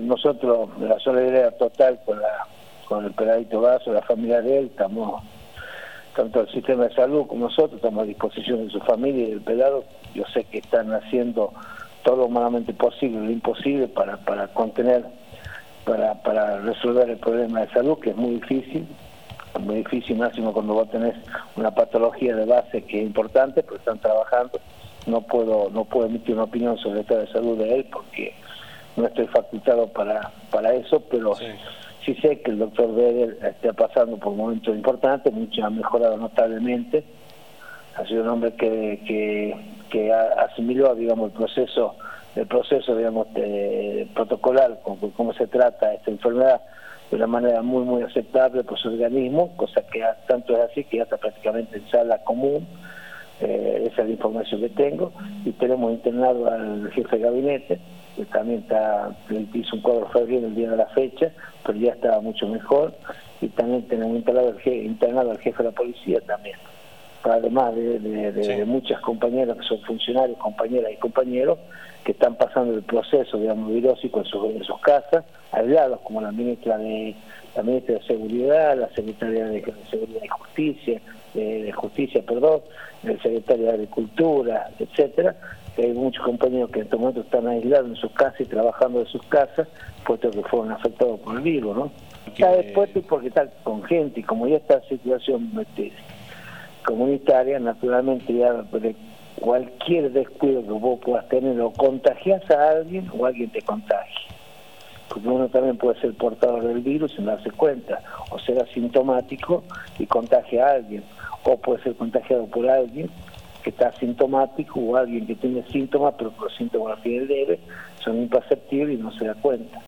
nosotros, la solidaridad total con el peladito Vaso, la familia de él, estamos, tanto el sistema de salud como nosotros, estamos a disposición de su familia y del pelado. Yo sé que están haciendo todo lo humanamente posible, lo imposible para contener, para resolver el problema de salud, que es muy difícil, máximo cuando vos tenés una patología de base que es importante, pero están trabajando. No puedo emitir una opinión sobre el estado de salud de él porque no estoy facultado para eso, pero sí sé que el doctor Vedel está pasando por momentos importantes, mucho ha mejorado notablemente, ha sido un hombre que asimiló, digamos, el proceso digamos, protocolar, con cómo se trata esta enfermedad, de una manera muy muy aceptable por su organismo, cosa que tanto es así que ya está prácticamente en sala común. Esa es la información que tengo, y tenemos internado al jefe de gabinete, que también hizo un cuadro febril el día de la fecha, pero ya estaba mucho mejor, y también tenemos internado al jefe de la policía también, además de muchas compañeras que son funcionarios, compañeras y compañeros, que están pasando el proceso, digamos, virósico en sus casas, aislados, como la ministra de Seguridad, la secretaria de Seguridad y Justicia, el secretario de Agricultura, etcétera. Hay muchos compañeros que en este momento están aislados en sus casas y trabajando de sus casas, puesto que fueron afectados por el virus, ¿no? Ya después, porque está con gente, y como ya está en situación comunitaria, naturalmente ya cualquier descuido que vos puedas tener, o contagias a alguien o alguien te contagia, porque uno también puede ser portador del virus sin darse cuenta, o ser asintomático y contagia a alguien, o puede ser contagiado por alguien que está asintomático o alguien que tiene síntomas, pero los síntomas al final leve son imperceptibles y no se da cuenta.